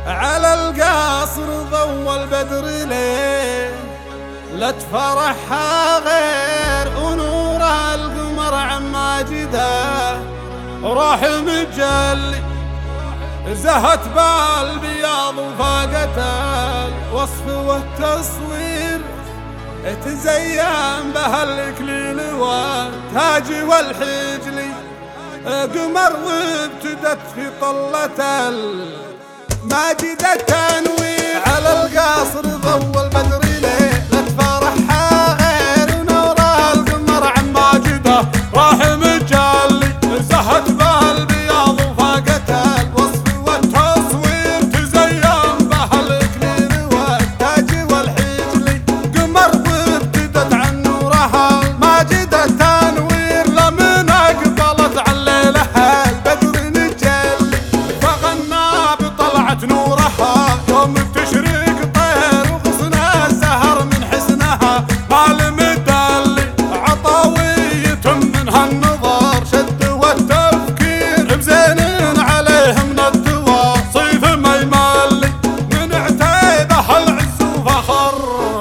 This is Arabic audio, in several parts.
على القصر ضوى البدر ليه لا تفرحها غير ونور القمر عماجده روح مجلي زهت بالبياض وفاقت الوصف والتصوير تزين بهالإكليل والتاج والحجلي قمر وابتدت في طلة الماجدة تنوير على القصر ضوى البدر ليه لا تفرحها غير ونور القمر عماجده راح مجلي زهت بالبياض وفاقت الوصف والتصوير تزين بهالإكليل والتاج والحجلي قمر وابتدت عن نورها الماجدة تنوير لمن أقبلت عن ليلها البدر نجلي فغنى بطلعة نورها يوم بتشرق طير وغصن الزهر من حسنها مال مدلي عطاوية منها النظر شد والتفكير بزين عليه من الدوا صيف ما يملي من عتيبه العز وفخر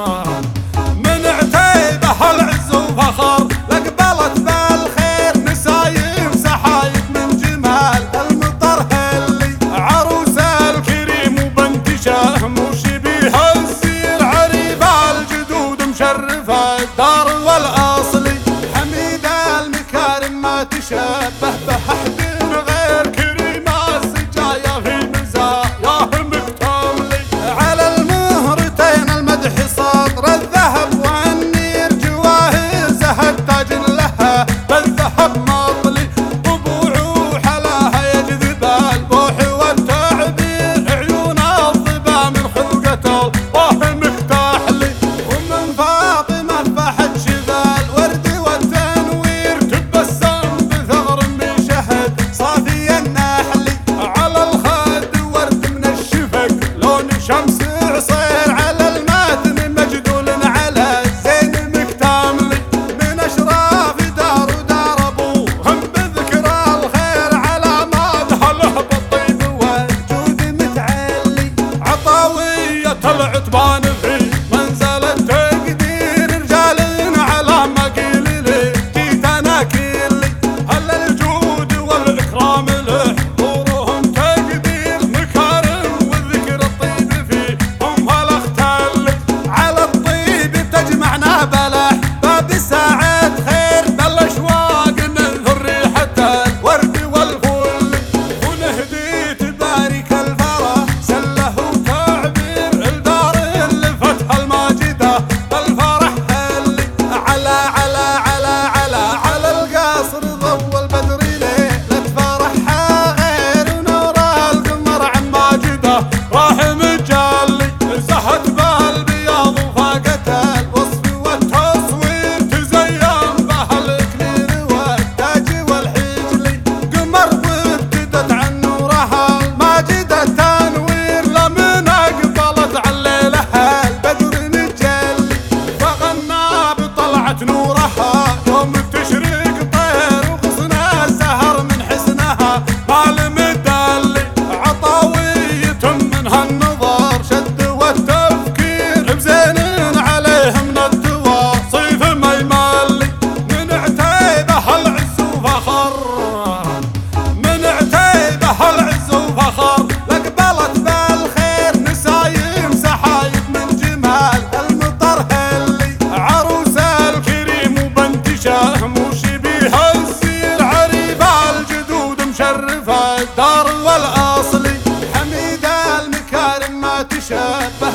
من عتيبه العز وفخر لقبلت بالخير نسايم سحايب من جمال المطر هلي عروس الكريم وبنت مش بيها السير عريفة الجدود مشرفة الدار والأصلي حميدة المكارم ما تشبه بأحد غير كريمة السجايا في مزاياه مكتملي على المهرتين المدح سطر الذهب والنير جواهزها التاج لها بالذهب مطلي وبوع حلاها يجذب البوح والتعبير عيون الظبا من خلقة الله مكتحلي ومن فاطمة فحت شذا الورد والتنوير تبسم بثغر من شهد صافي النحلي على الخد ورد من الشفق لون شمس عصير على المتن مجدول على الزين مكتملي من اشراف دار ودار ابوهم بذكرى الخير على ماذها له بالطيب والجود متعلي عطاوية العتبان في منزل التقدير رجال على ما قيل لي جيت انا كلي هل الجود والاكرام له نورهم تقدير مكارم والذكر الطيب فيهم هلا اختلي على الطيب تجمعنا بلح باب ساعة خير بالاشواق ننثر ريحة الورد والفل ونهدي تبارك الفرح سله وتعبير الدار اللي فتح الماجدة بالفرح هلي على القصر ضوى البدر ليه لا تفرحها غير ونور القمر عماجده راح مجلي زهت بالبياض وفاقت الوصف والتصوير تزين بهالإكليل والتاج والحجلي قمر وابتدت عن نورها الماجدة تنوير لمن أقبلت عن ليلها البدر نجلي فغنى بطلعة نورها يوم بتشرق طير وغصن الزهر من حسنها مال مدلي عطاوية منها النظر شد والتفكير بزين عليه من الدوا صيف ما يملي من عتيبه العز وفخر من عتيبه العز وفخر لقبلت بالخير نسايم سحايب من جمال المطر هلي عروس الكريم وبنت مش بيها السير عريفة الجدود مشرفة الدار والأصلي حميدة المكارم ما تشبه